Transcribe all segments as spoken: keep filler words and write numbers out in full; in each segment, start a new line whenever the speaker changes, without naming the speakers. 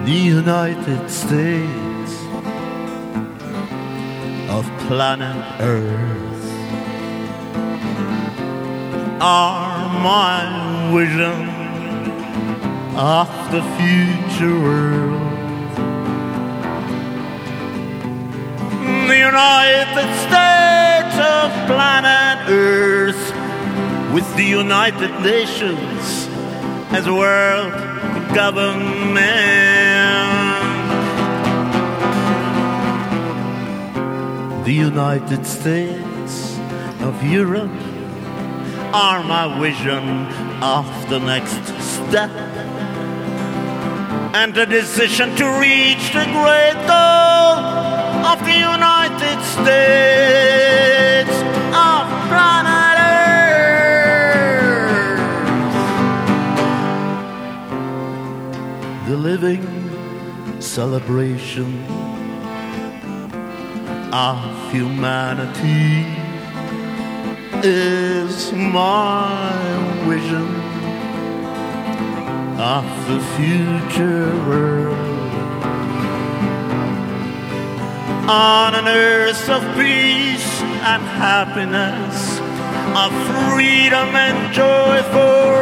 The United States of planet Earth are my vision of the future world. The United States of planet Earth, with the United Nations as world government. The United States of Europe are my vision of the next step, and the decision to reach the great goal of the United States of planet Earth. The living celebration of humanity is my vision of the future world. On an earth of peace and happiness, of freedom and joy for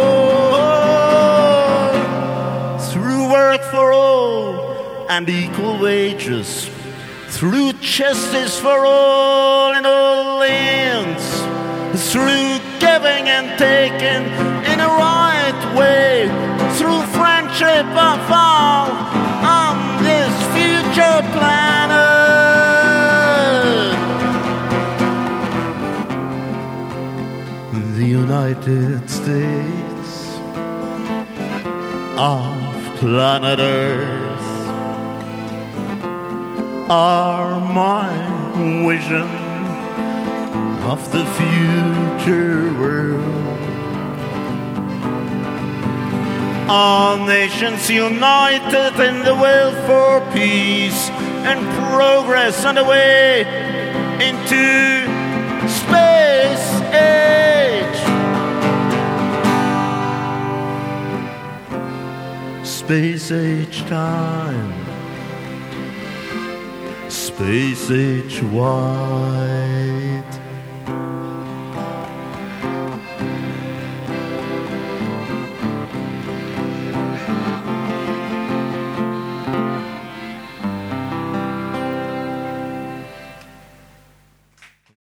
all, through work for all and equal wages, through justice for all in all lands, through giving and taking in a right way, through friendship of all on this future planet. The United States of planet Earth are my vision of the future world. All nations united in the will for peace and progress on the way into space age. Space age time. Space age wide.